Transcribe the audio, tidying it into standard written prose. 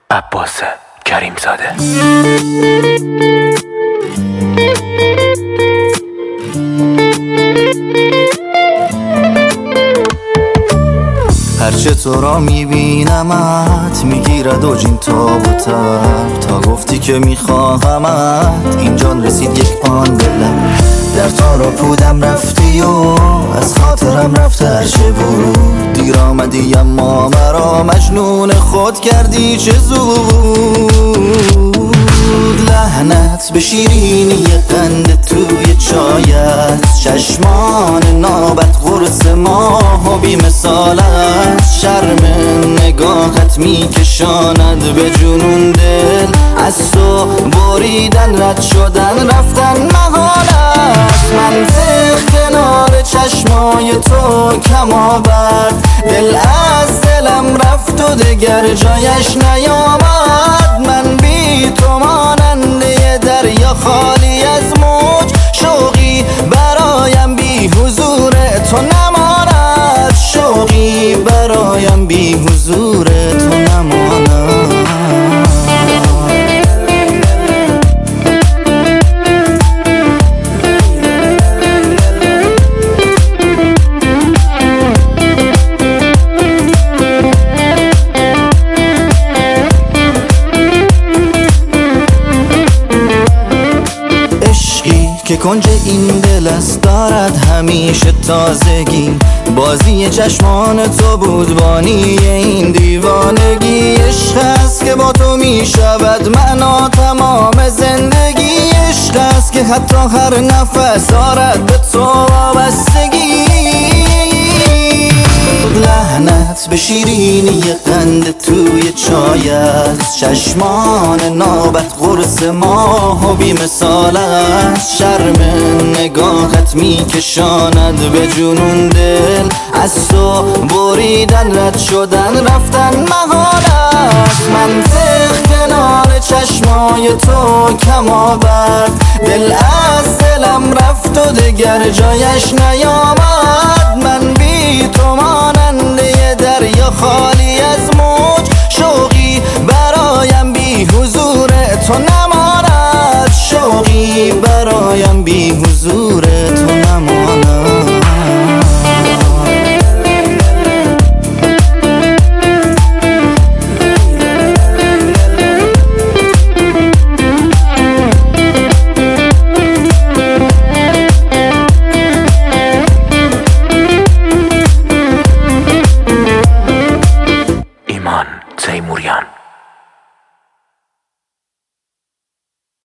عباس کریم زاده. هرچه تو را میبینمت میگیرد و جین تاب و تب، تا گفتی که میخواهمت این جان رسید یک آن دلم. در تارا پودم رفتی و از خاطرم رفت هرچه بود، دیر آمدی اما مرا مجنون خود کردی چه زود. لعنت به شیرینی قند توی چایت، چشمان نابت قرص ماه و بی مثالت، شرم نگاهت میکشاند به جنون دل، از تو بریدن رد شدن رفتن محالت. منطق کنار چشمای تو کم آورد، دل از دلم رفت و دگر جایش نیامد. من بی تو ماننده دریا خالی از موج، شوقی برایم بی حضور تو نماند، شوقی برایم بی حضور تو نماند. که کنج این دل است دارد همیشه تازگی، بازی چشمان تو بود بانی این دیوانگی. عشق است که با تو می شود معنا تمام زندگی، عشق است که حتی هر نفس دارد به تو وابستگی. لعنت به شیرینی قند توی چایت، چشمان نابت قرص ماه و بی مثالت، شرم نگاهت میکشاند به جنون دل، از تو بریدن رد شدن رفتن محالت. منطق کنار چشمای تو کم آورد، دل از دلم رفت و دگر جایش نیامد. من بی تو ماننده دریا خالی از موج،